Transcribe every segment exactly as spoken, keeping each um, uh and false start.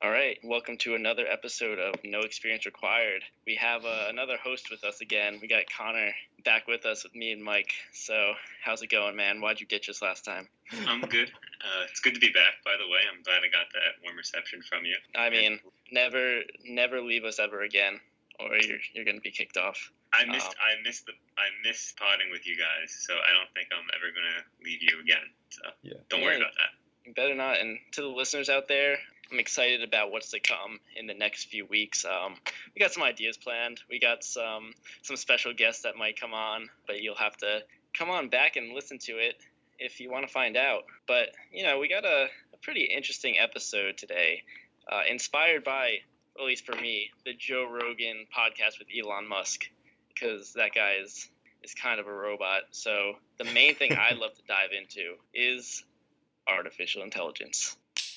All right, welcome to another episode of No Experience Required. We have uh, another host with us again. We got Connor back with us with me and Mike. So how's it going, man? Why'd you ditch us last time? I'm good. Uh, it's good to be back, by the way. I'm glad I got that warm reception from you. I mean, never never leave us ever again, or you're you're going to be kicked off. I missed um, I missed the I missed podding with you guys, so I don't think I'm ever going to leave you again. So yeah. don't yeah, worry about that. You better not. And to the listeners out there, I'm excited about what's to come in the next few weeks. Um, we got some ideas planned. We got some some special guests that might come on, but you'll have to come on back and listen to it if you want to find out. But, you know, we got a, a pretty interesting episode today, uh, inspired by, at least for me, the Joe Rogan podcast with Elon Musk, because that guy is, is kind of a robot. So the main thing I'd love to dive into is artificial intelligence.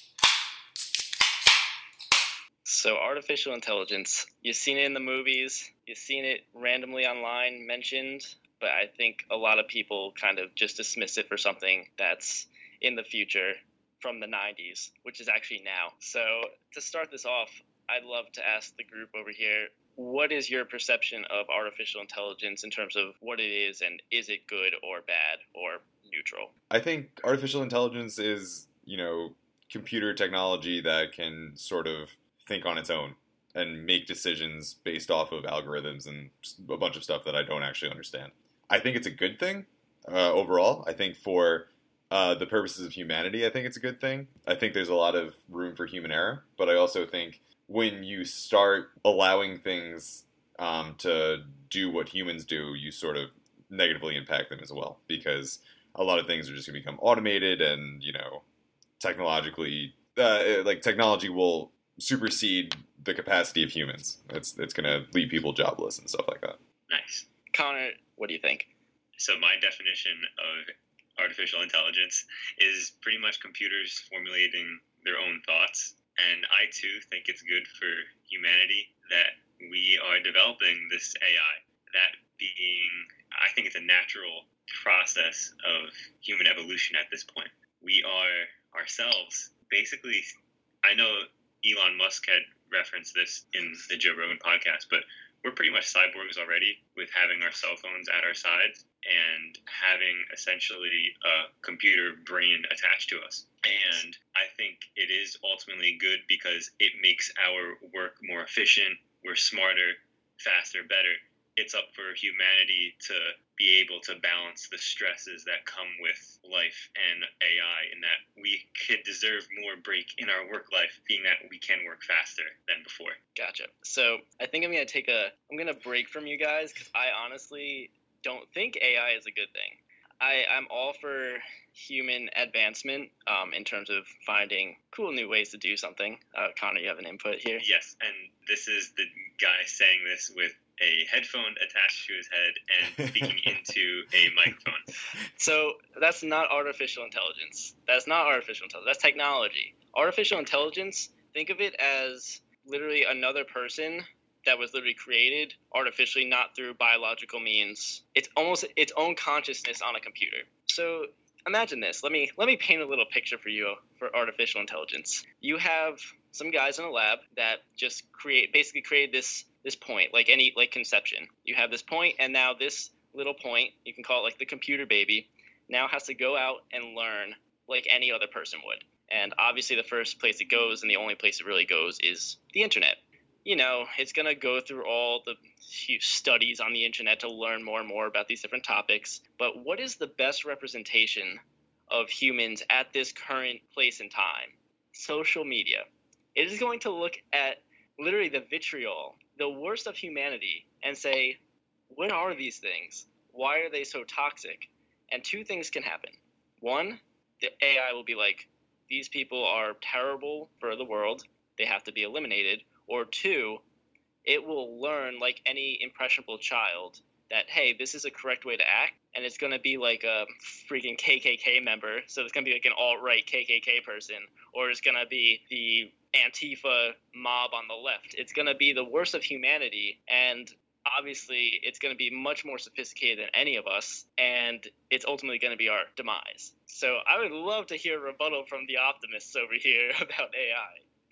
So artificial intelligence, you've seen it in the movies, you've seen it randomly online mentioned, but I think a lot of people kind of just dismiss it for something that's in the future from the nineties, which is actually now. So to start this off, I'd love to ask the group over here, what is your perception of artificial intelligence in terms of what it is, and is it good or bad or neutral? I think artificial intelligence is, you know, computer technology that can sort of think on its own and make decisions based off of algorithms and a bunch of stuff that I don't actually understand. I think it's a good thing uh, overall. I think for uh, the purposes of humanity, I think it's a good thing. I think there's a lot of room for human error, but I also think when you start allowing things um, to do what humans do, you sort of negatively impact them as well, because a lot of things are just going to become automated and, you know, technologically, uh, like technology will supersede the capacity of humans. It's it's going to leave people jobless and stuff like that. Nice. Connor, what do you think? So my definition of artificial intelligence is pretty much computers formulating their own thoughts. And I, too, think it's good for humanity that we are developing this A I. That being, I think it's a natural process of human evolution at this point. We are ourselves basically, I know Elon Musk had referenced this in the Joe Rogan podcast, but we're pretty much cyborgs already with having our cell phones at our sides and having essentially a computer brain attached to us. And I think it is ultimately good because it makes our work more efficient. We're smarter, faster, better. It's up for humanity to be able to balance the stresses that come with life and A I, and that we could deserve more break in our work life, being that we can work faster than before. Gotcha. So I think I'm going to take a, I'm going to break from you guys, because I honestly don't think A I is a good thing. I, I'm all for human advancement um, in terms of finding cool new ways to do something. Uh, Connor, you have an input here? Yes, and this is the guy saying this with a headphone attached to his head and speaking into a microphone. So that's not artificial intelligence. That's not artificial intelligence. That's technology. Artificial intelligence, think of it as literally another person that was literally created artificially, not through biological means. It's almost its own consciousness on a computer. So imagine this. Let me let me paint a little picture for you for artificial intelligence. You have some guys in a lab that just create basically created this this point, like any like conception. You have this point, and now this little point, you can call it like the computer baby, now has to go out and learn like any other person would. And obviously the first place it goes, and the only place it really goes, is the internet. You know, it's going to go through all the studies on the internet to learn more and more about these different topics. But what is the best representation of humans at this current place in time? Social media. It is going to look at literally the vitriol, the worst of humanity, and say, what are these things? Why are they so toxic? And two things can happen. One, the A I will be like, these people are terrible for the world. They have to be eliminated. Or two, it will learn, like any impressionable child, that, hey, this is a correct way to act, and it's going to be like a freaking K K K member, so it's going to be like an alt-right K K K person, or it's going to be the Antifa mob on the left. It's going to be the worst of humanity, and obviously it's going to be much more sophisticated than any of us, and it's ultimately going to be our demise. So I would love to hear a rebuttal from the optimists over here about A I.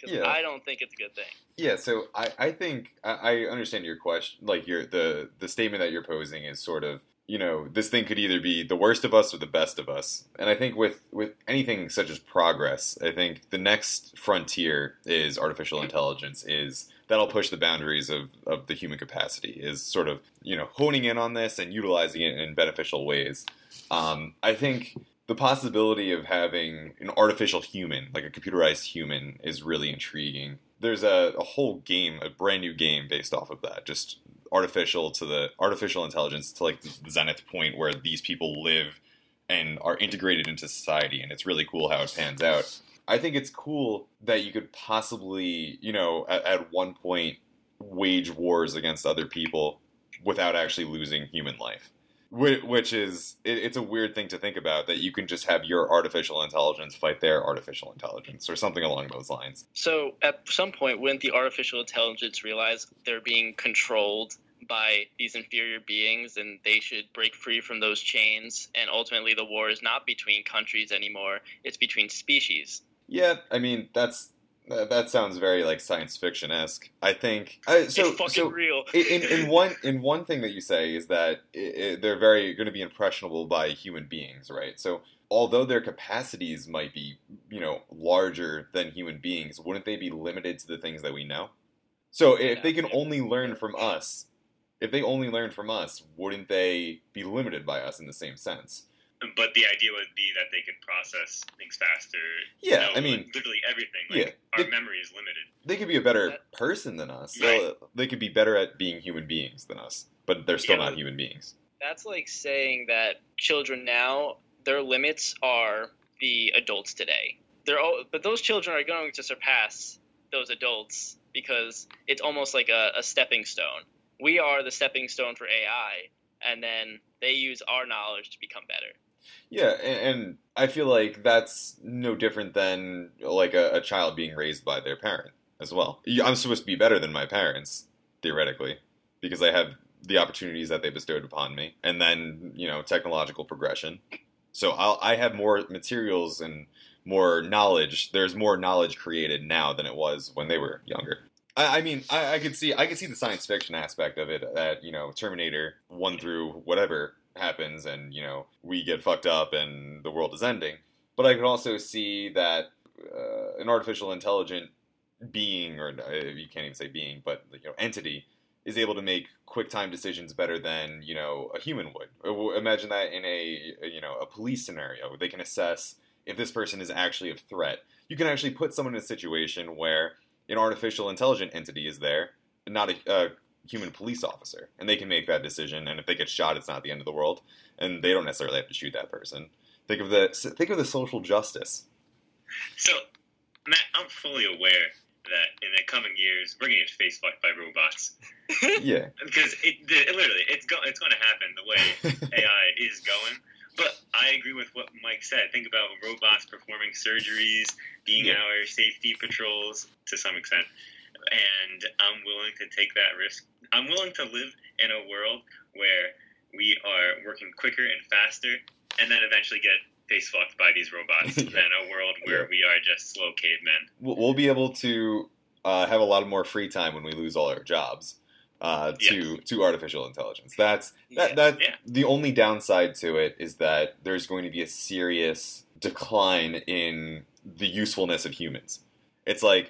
because Yeah. I don't think it's a good thing. Yeah, so I, I think I, I understand your question. Like your the the statement that you're posing is sort of, you know, this thing could either be the worst of us or the best of us. And I think with with anything such as progress, I think the next frontier is artificial intelligence. Is that'll push the boundaries of, of the human capacity. Is sort of, you know, honing in on this and utilizing it in beneficial ways. Um, I think the possibility of having an artificial human, like a computerized human, is really intriguing. There's a, a whole game, a brand new game based off of that. Just artificial to the artificial intelligence to like the zenith point where these people live and are integrated into society, and it's really cool how it pans out. I think it's cool that you could possibly, you know, at, at one point wage wars against other people without actually losing human life. Which is, it's a weird thing to think about, that you can just have your artificial intelligence fight their artificial intelligence, or something along those lines. So at some point, wouldn't the artificial intelligence realize they're being controlled by these inferior beings, and they should break free from those chains, and ultimately the war is not between countries anymore, it's between species? Yeah, I mean, that's That, that sounds very like science fiction-esque. I think uh, so. It's fucking so real. in, in one in one thing that you say is that it, it, they're very going to be impressionable by human beings, right? So although their capacities might be, you know, larger than human beings, wouldn't they be limited to the things that we know? So if they can only learn from us, if they only learn from us, wouldn't they be limited by us in the same sense? But the idea would be that they could process things faster. Yeah, know, I mean, literally everything. Like, yeah, our they, memory is limited. They could be a better person than us. Right. So they could be better at being human beings than us, but they're still Yeah, not human beings. That's like saying that children now, their limits are the adults today. They're all, but those children are going to surpass those adults because it's almost like a, a stepping stone. We are the stepping stone for A I, and then they use our knowledge to become better. Yeah, and, and I feel like that's no different than like a, a child being raised by their parent as well. I'm supposed to be better than my parents, theoretically, because I have the opportunities that they bestowed upon me, and then, you know, technological progression. So I'll, I have more materials and more knowledge. There's more knowledge created now than it was when they were younger. I, I mean, I, I could see I could see the science fiction aspect of it. That, you know, Terminator one through whatever happens, and, you know, we get fucked up and the world is ending. But I could also see that uh, an artificial intelligent being, or uh, you can't even say being, but, you know, entity, is able to make quick time decisions better than, you know, a human would. Or imagine that in a, you know, a police scenario where they can assess if this person is actually a threat. You can actually put someone in a situation where an artificial intelligent entity is there, not a, a human police officer, and they can make that decision. And if they get shot, it's not the end of the world, and they don't necessarily have to shoot that person. Think of the think of the social justice. So, Matt, I'm fully aware that in the coming years we're going to get face fucked by robots. Yeah, because it, it literally it's go, it's going to happen the way A I is going. But I agree with what Mike said. Think about robots performing surgeries, being Yeah. our safety patrols to some extent. And I'm willing to take that risk. I'm willing to live in a world where we are working quicker and faster, and then eventually get face fucked by these robots, Yeah. than a world where Yeah. we are just slow cavemen. we'll, we'll be able to uh, have a lot more free time when we lose all our jobs uh, to Yes. to artificial intelligence. That's that Yeah. that Yeah. the only downside to it is that there's going to be a serious decline in the usefulness of humans. It's like,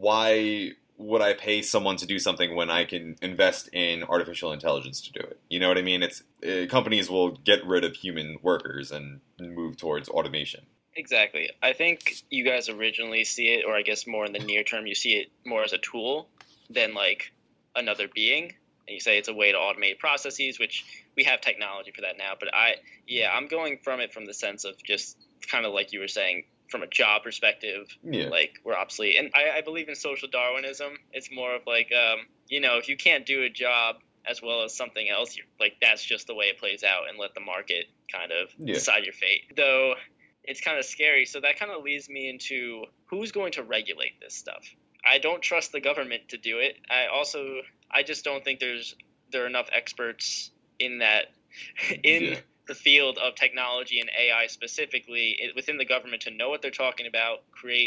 why would I pay someone to do something when I can invest in artificial intelligence to do it? You know what I mean? It's uh, companies will get rid of human workers and move towards automation. Exactly. I think you guys originally see it, or I guess more in the near term, you see it more as a tool than like another being. And you say it's a way to automate processes, which we have technology for that now. But I, yeah, I'm going from it from the sense of just kind of like you were saying, from a job perspective, Yeah. like we're obsolete. And I, I believe in social Darwinism. It's more of like, um, you know, if you can't do a job as well as something else, you're, like that's just the way it plays out, and let the market kind of Yeah. decide your fate. Though it's kind of scary. So that kind of leads me into who's going to regulate this stuff. I don't trust the government to do it. I also, I just don't think there's there are enough experts in that in Yeah. the field of technology and A I specifically it, within the government to know what they're talking about, create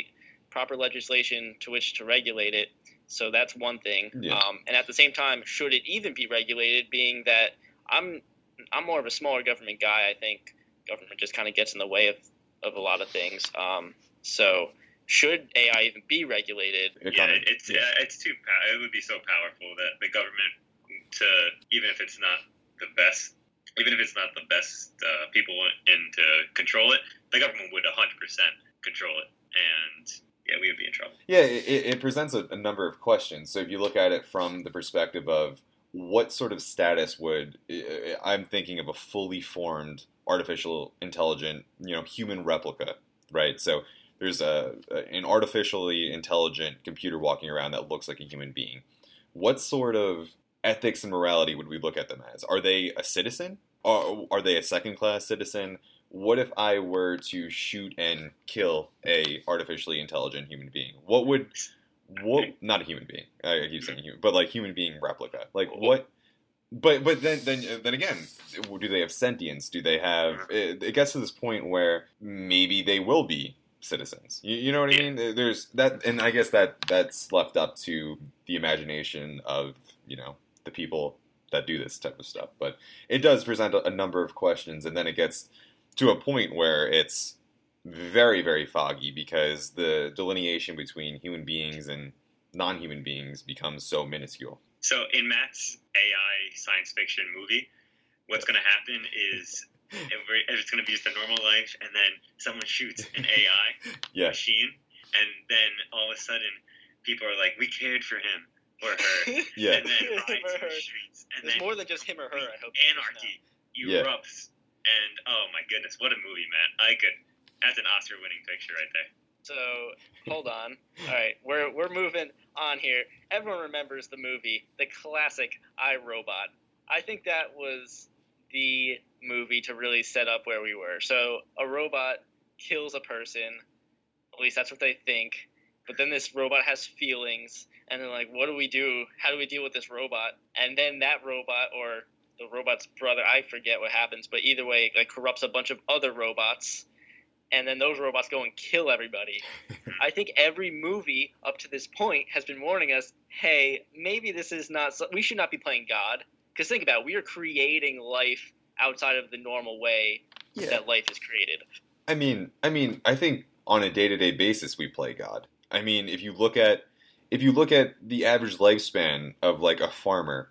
proper legislation to which to regulate it. So that's one thing. Yeah. Um, and at the same time, should it even be regulated, being that I'm I'm more of a smaller government guy. I think government just kind of gets in the way of, of a lot of things. Um, so should A I even be regulated? It Yeah, kinda- it's yeah. uh, it's too pow- it would be so powerful that the government, to even if it's not the best, even if it's not the best uh, people in to control it, the government would one hundred percent control it, and yeah, we would be in trouble. Yeah, it, it presents a, a number of questions. So if you look at it from the perspective of what sort of status would, I'm thinking of a fully formed artificial intelligent, you know, human replica, right? So there's a, an artificially intelligent computer walking around that looks like a human being. What sort of ethics and morality would we look at them as? Are they a citizen? Are, are they a second-class citizen? What if I were to shoot and kill a artificially intelligent human being? What would, what, not a human being, I keep saying human, but like human being replica. Like what, but but then then then again, do they have sentience? Do they have, it, it gets to this point where maybe they will be citizens. You, you know what I mean? There's that, and I guess that that's left up to the imagination of, you know, the people that do this type of stuff. But it does present a, a number of questions, and then it gets to a point where it's very, very foggy because the delineation between human beings and non-human beings becomes so minuscule. So in Matt's A I science fiction movie, what's going to happen is it's going to be just a normal life, and then someone shoots an A I Yeah. machine, and then all of a sudden people are like, we cared for him or her, Yeah. and then Him riots or in her. the streets, and There's then more than just him or her, I hope. anarchy Yeah. erupts, and oh my goodness, what a movie, man! I could, that's an Oscar-winning picture right there. So hold on. All right, we're we're moving on here. Everyone remembers the movie, the classic I, Robot. I think that was the movie to really set up where we were. So a robot kills a person. At least that's what they think. But then this robot has feelings, and they're like, what do we do? How do we deal with this robot? And then that robot, or the robot's brother, I forget what happens, but either way, like corrupts a bunch of other robots, and then those robots go and kill everybody. I think every movie up to this point has been warning us, hey, maybe this is not, so- we should not be playing God. Because think about it, we are creating life outside of the normal way Yeah. that life is created. I mean, I mean, I think on a day-to-day basis we play God. I mean, if you look at if you look at the average lifespan of like a farmer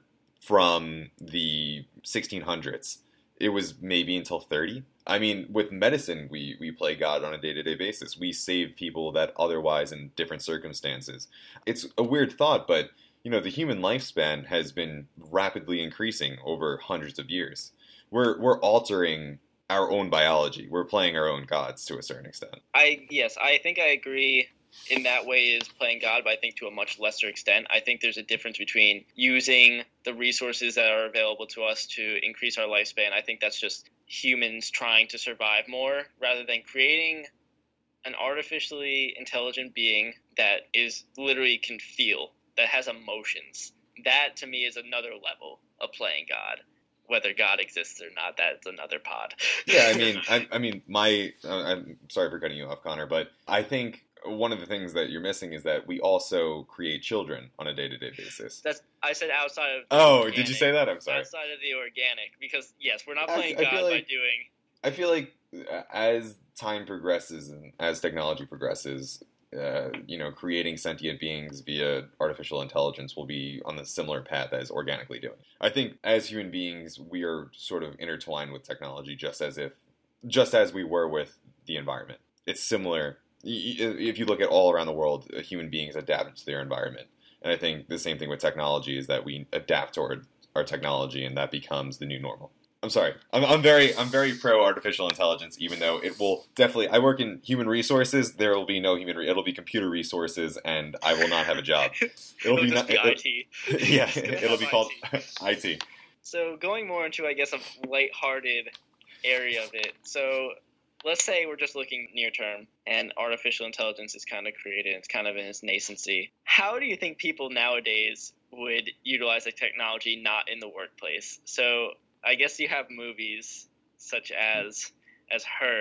from the sixteen hundreds, it was maybe until thirty. I mean, with medicine, we, we play God on a day-to-day basis. We save people that otherwise in different circumstances. It's a weird thought, but you know, the human lifespan has been rapidly increasing over hundreds of years. We're we're altering our own biology. We're playing our own gods to a certain extent. I yes, I think I agree in that way is playing God, but I think to a much lesser extent. I think there's a difference between using the resources that are available to us to increase our lifespan. I think that's just humans trying to survive more rather than creating an artificially intelligent being that is literally can feel, that has emotions. That to me is another level of playing God. Whether God exists or not, that's another pod. Yeah, I mean, I, I mean, my uh, I'm sorry for cutting you off, Connor, but I think one of the things that you're missing is that we also create children on a day-to-day basis. That's I said outside of. the Oh, organic, did you say that? I'm sorry. Outside of the organic, because yes, we're not I- playing I God feel by like- doing. I feel like as time progresses and as technology progresses, uh, you know, creating sentient beings via artificial intelligence will be on the similar path as organically doing. I think as human beings, we are sort of intertwined with technology, just as if, just as we were with the environment. It's similar. If you look at all around the world, human beings adapt to their environment, and I think the same thing with technology is that we adapt toward our technology, and that becomes the new normal. I'm sorry. I'm, I'm very, I'm very pro artificial intelligence, even though it will definitely. I work in human resources. There will be no human. Re- it'll be computer resources, and I will not have a job. It'll, It'll be just not. be It'll, I T. yeah, It'll it'll have be called I T. I T. So going more into, I guess, a lighthearted area of it. So let's say we're just looking near term, and artificial intelligence is kind of created. It's kind of in its nascency. How do you think people nowadays would utilize the technology not in the workplace? So I guess you have movies such as as Her.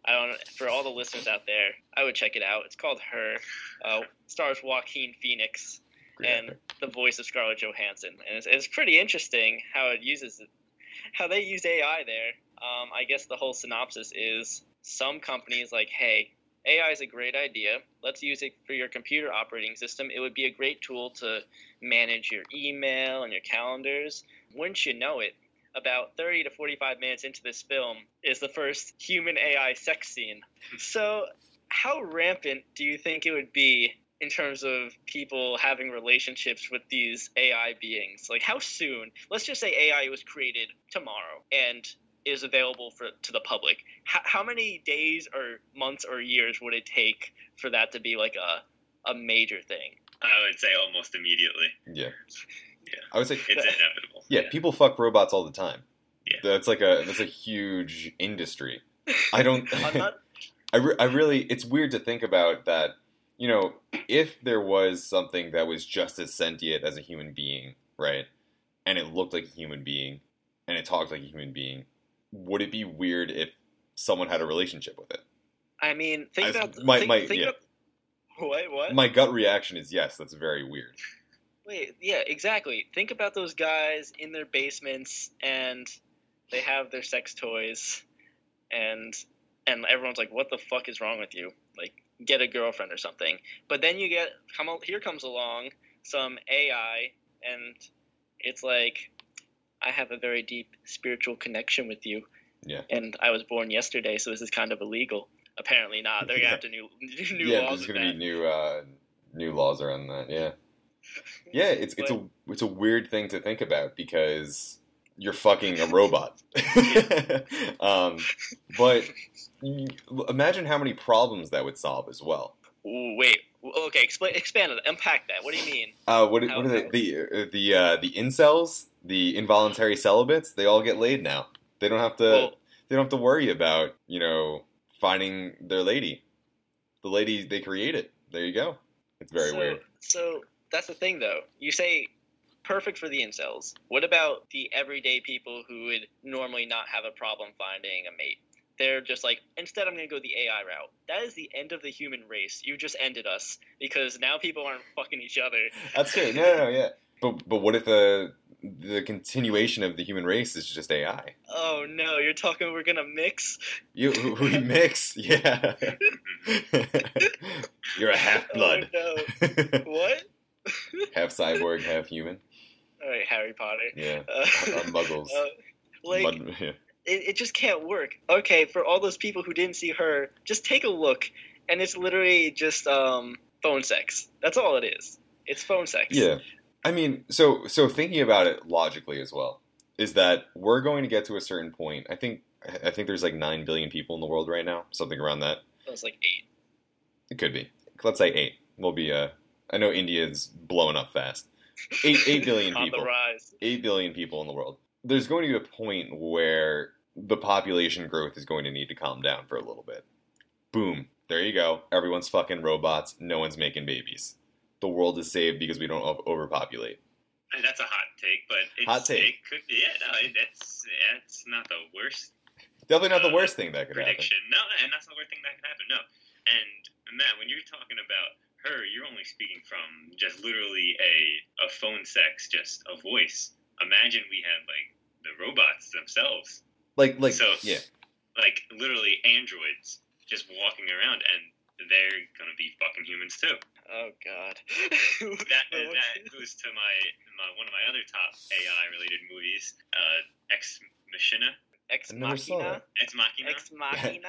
I don't. For all the listeners out there, I would check it out. It's called Her. Uh, stars Joaquin Phoenix Great and actor. the voice of Scarlett Johansson, and it's, it's pretty interesting how it uses it, how they use A I there. Um, I guess the whole synopsis is some companies like, hey, A I is a great idea. Let's use it for your computer operating system. It would be a great tool to manage your email and your calendars. Wouldn't you know it? About thirty to forty-five minutes into this film is the first human A I sex scene. So how rampant do you think it would be in terms of people having relationships with these A I beings? Like, how soon? Let's just say A I was created tomorrow and is available for to the public. H- how many days or months or years would it take for that to be like a, a major thing? I would say almost immediately. Yeah. Yeah. I would say It's inevitable. yeah, people fuck robots all the time. Yeah. That's like a that's a huge industry. I don't I'm not, I, re- I really it's weird to think about that, you know, if there was something that was just as sentient as a human being, right? And it looked like a human being and it talked like a human being, would it be weird if someone had a relationship with it? I mean, think As- about my- think, my- think yeah. about, what what? My gut reaction is yes, that's very weird. Wait, yeah, exactly. Think about those guys in their basements and they have their sex toys and and everyone's like, what the fuck is wrong with you? Like, get a girlfriend or something. But then you get come al- here comes along some A I and it's like, I have a very deep spiritual connection with you. Yeah. And I was born yesterday, so this is kind of illegal. Apparently not. They're gonna have to new new yeah, laws there's with gonna that. be new uh, new laws around that. Yeah, yeah. It's it's a it's a weird thing to think about because you're fucking a robot. um, but you- imagine how many problems that would solve as well. Ooh, wait. Okay, explain, expand on that. Unpack that. What do you mean? Uh, what How- what are they? how- The uh, the uh, the incels, the involuntary celibates. They all get laid now. They don't have to. Well, They don't have to worry about you know finding their lady. The lady they created. There you go. It's very so, weird. So that's the thing, though. You say perfect for the incels. What about the everyday people who would normally not have a problem finding a mate? They're just like, instead I'm going to go the A I route. That is the end of the human race. You just ended us because now people aren't fucking each other. That's true. No, no, no, yeah. But but what if the the continuation of the human race is just A I? Oh no, you're talking we're going to mix? You we mix, yeah. You're a half blood, Oh no. What? half cyborg, half human. All right, Harry Potter. Yeah, Uh, our muggles. uh, like, Mud- yeah. it, it just can't work. Okay, for all those people who didn't see Her, just take a look, and it's literally just um, phone sex. That's all it is. It's phone sex. Yeah. I mean, so so thinking about it logically as well, is that we're going to get to a certain point. I think I think there's like nine billion people in the world right now, something around that. It was like eight. It could be. Let's say eight. We'll be. Uh, I know India's blowing up fast. Eight eight billion On people. the rise. Eight billion people in the world. There's going to be a point where the population growth is going to need to calm down for a little bit. Boom. There you go. Everyone's fucking robots. No one's making babies. The world is saved because we don't o- overpopulate. And that's a hot take, but it's, Hot take. it could be. Yeah, no, it, that's yeah, it's not the worst Definitely not the Uh, worst thing that could happen. prediction. No, and that's not the worst thing that could happen. No, and Matt, when you're talking about Her, you're only speaking from just literally a a phone sex, just a voice. Imagine we had like the robots themselves, Like, like, So- yeah. like literally androids just walking around, and they're gonna be fucking humans too. Oh God. That that goes to my, my one of my other top A I related movies, uh, Ex Machina, Ex I never saw Machina. Ex Machina. Ex Machina.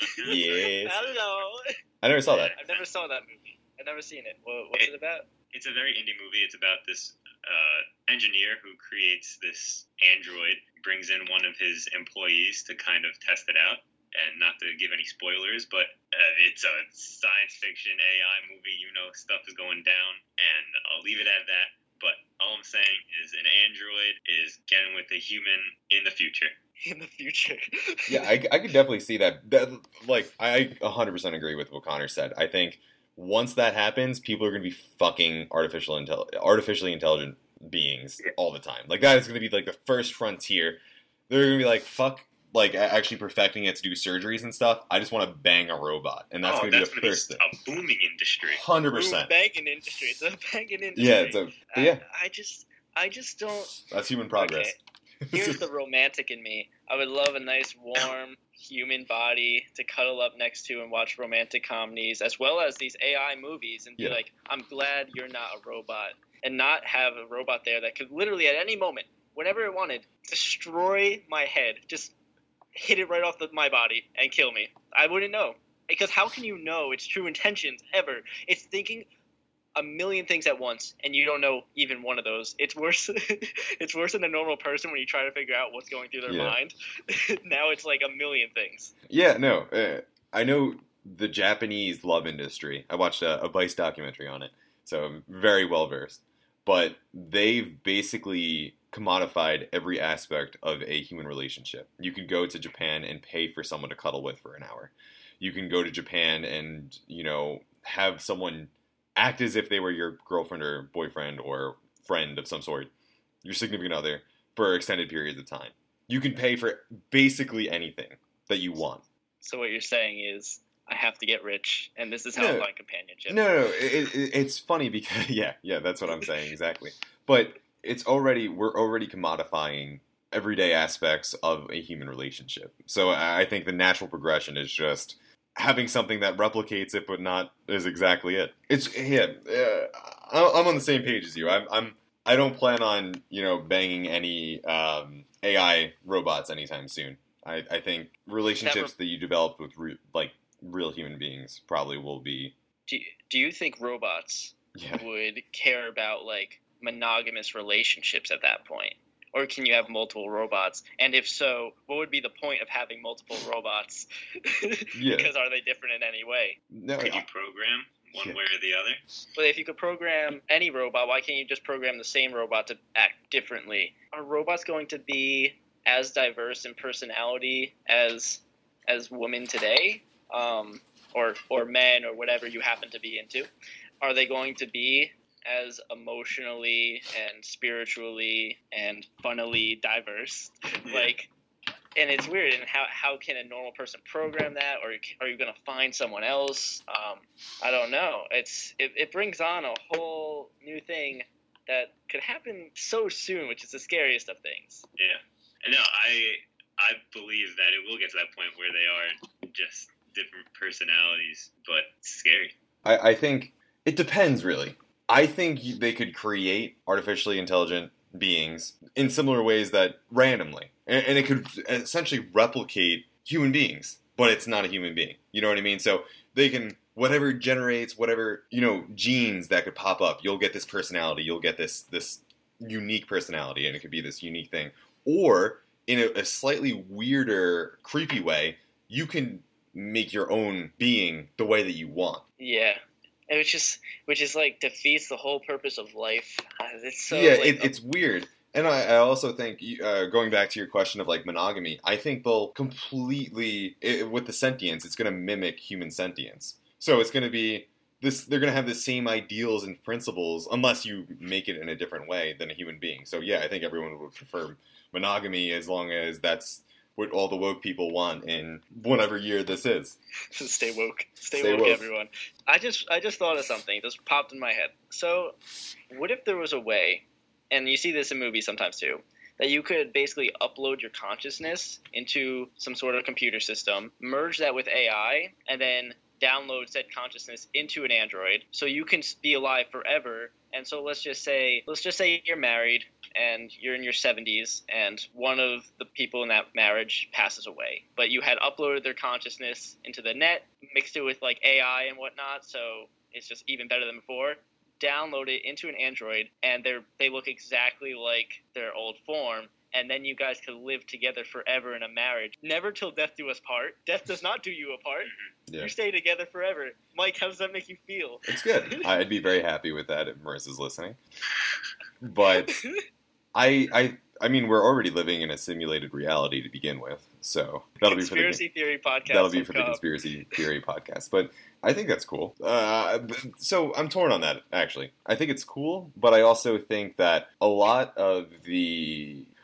Yes. Hello. I never saw that. I've never saw that movie. I've never seen it. What, what's it about? It's a very indie movie. It's about this uh, engineer who creates this android, brings in one of his employees to kind of test it out. And not to give any spoilers, but uh, it's a science fiction A I movie. You know, stuff is going down, and I'll leave it at that. But all I'm saying is an android is getting with a human in the future. In the future. Yeah, I, I could definitely see that. that. Like, I one hundred percent agree with what Connor said. I think once that happens, people are going to be fucking artificial intel- artificially intelligent beings all the time. Like, that is going to be, like, the first frontier. They're going to be like, fuck like actually perfecting it to do surgeries and stuff. I just want to bang a robot, and that's oh, going to be that's the gonna first be thing. A booming industry. Hundred Ooh, percent. banging industry. It's a banging industry. Yeah, it's a yeah. I, I just, I just don't. That's human progress. Okay. Here's the romantic in me. I would love a nice, warm human body to cuddle up next to and watch romantic comedies, as well as these A I movies, and be Yeah. like, I'm glad you're not a robot, and not have a robot there that could literally at any moment, whenever it wanted, destroy my head, just hit it right off the, my body and kill me. I wouldn't know. Because how can you know its true intentions ever? It's thinking a million things at once, and you don't know even one of those. It's worse. It's worse than a normal person when you try to figure out what's going through their Yeah. mind. Now it's like a million things. Yeah, no, uh, I know the Japanese love industry. I watched a, a Vice documentary on it, so I'm very well versed. But they've basically commodified every aspect of a human relationship. You can go to Japan and pay for someone to cuddle with for an hour. You can go to Japan and, you know, have someone act as if they were your girlfriend or boyfriend or friend of some sort, your significant other, for extended periods of time. You can pay for basically anything that you want. So what you're saying is, I have to get rich, and this is how No. I find companionship. No, no, no. It, it, it's funny because, yeah, yeah, that's what I'm saying, exactly. But it's already, we're already commodifying everyday aspects of a human relationship. So I I think the natural progression is just having something that replicates it, but not is exactly it. It's, yeah, uh, I- I'm on the same page as you. I'm, I'm, I don't plan on, you know, banging any um, A I robots anytime soon. I, I think relationships that you develop with, re- like, real human beings probably will be. Do you, do you think robots Yeah. would care about like monogamous relationships at that point? Or can you have multiple robots? And if so, what would be the point of having multiple robots? Yeah. Because are they different in any way? No, Could you I- program one Yeah. way or the other? But if you could program any robot, why can't you just program the same robot to act differently? Are robots going to be as diverse in personality as as women today? Um, or or men or whatever you happen to be into? Are they going to be as emotionally and spiritually and funnily diverse? Yeah. Like, and it's weird. And how how can a normal person program that? Or are you going to find someone else? Um, I don't know. It's it, it brings on a whole new thing that could happen so soon, which is the scariest of things. Yeah. And no, I I believe that it will get to that point where they are just different personalities, but it's scary. I, I think it depends, really. I think you- they could create artificially intelligent beings in similar ways that randomly, and, and it could essentially replicate human beings, but it's not a human being. You know what I mean? So they can, whatever generates, whatever, you know, genes that could pop up, you'll get this personality, you'll get this this unique personality, and it could be this unique thing. Or in a, a slightly weirder, creepy way, you can make your own being the way that you want. Yeah. And which is which is like defeats the whole purpose of life. Uh, It's so yeah, like, it, it's weird. And I, I also think, uh, going back to your question of like monogamy, I think they'll completely, it, with the sentience, it's going to mimic human sentience. So it's going to be this, they're going to have the same ideals and principles, unless you make it in a different way than a human being. So yeah, I think everyone would prefer monogamy as long as that's what all the woke people want in whatever year this is. Stay woke. Stay, Stay woke, woke. everyone. I just I just thought of something. This popped in my head. So, what if there was a way, and you see this in movies sometimes too, that you could basically upload your consciousness into some sort of computer system, merge that with A I, and then download said consciousness into an android, so you can be alive forever. And so let's just say let's just say you're married and you're in your seventies, and one of the people in that marriage passes away, but you had uploaded their consciousness into the net, mixed it with like A I and whatnot, so it's just even better than before. Download it into an android, and they they look exactly like their old form, and then you guys could live together forever in a marriage. Never till death do us part. Death does not do you apart. Yeah. You stay together forever. Mike, how does that make you feel? It's good. I'd be very happy with that if Marissa's listening. But I, I, I mean, we're already living in a simulated reality to begin with, so that'll be for the Conspiracy theory podcast. that'll be will for the come. conspiracy theory podcast. But I think that's cool. Uh, so I'm torn on that, actually. I think it's cool, but I also think that a lot of the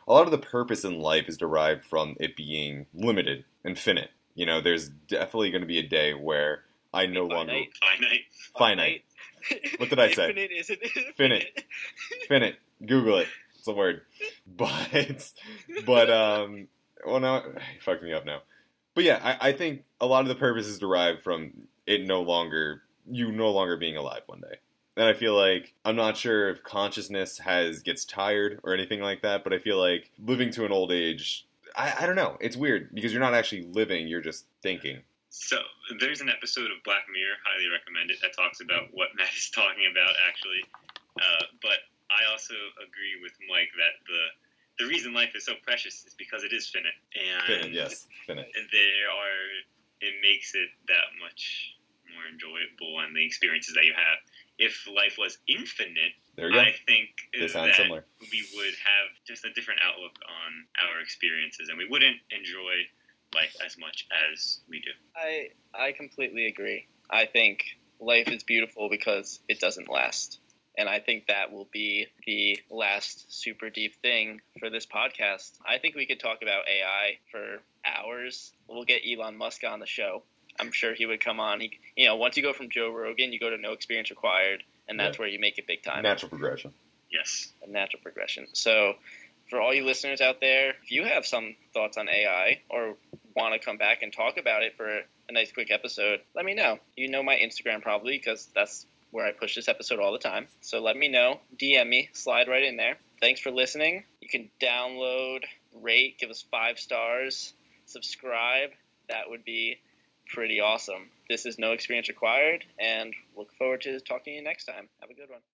a lot of the purpose in life is derived from it being limited and finite. You know, there's definitely going to be a day where I no longer finite. finite. What did I say? Infinite isn't Finite. Finite. Google it. It's a word. But, but, um, well, no, you fucked me up now. But yeah, I, I think a lot of the purpose is derived from it no longer, you no longer being alive one day. And I feel like, I'm not sure if consciousness has, gets tired or anything like that, but I feel like living to an old age, I, I don't know, it's weird, because you're not actually living, you're just thinking. So, there's an episode of Black Mirror, highly recommend it, that talks about what Matt is talking about, actually. Uh, but I also agree with Mike that the the reason life is so precious is because it is finite. And Finite, yes, finite. There are, it makes it that much more enjoyable and the experiences that you have. If life was infinite, there you go. I think They that sound similar. we would have just a different outlook on our experiences, and we wouldn't enjoy life as much as we do. I I completely agree. I think life is beautiful because it doesn't last. And I think that will be the last super deep thing for this podcast. I think we could talk about A I for hours. We'll get Elon Musk on the show. I'm sure he would come on. He, you know, once you go from Joe Rogan, you go to no experience required, and that's Yeah. where you make it big time. Natural progression. Yes. A natural progression. So for all you listeners out there, if you have some thoughts on A I or want to come back and talk about it for a nice quick episode, let me know. You know my Instagram probably, because that's where I push this episode all the time. So let me know. D M me. Slide right in there. Thanks for listening. You can download, rate, give us five stars, subscribe. That would be pretty awesome. This is No Experience Required, and look forward to talking to you next time. Have a good one.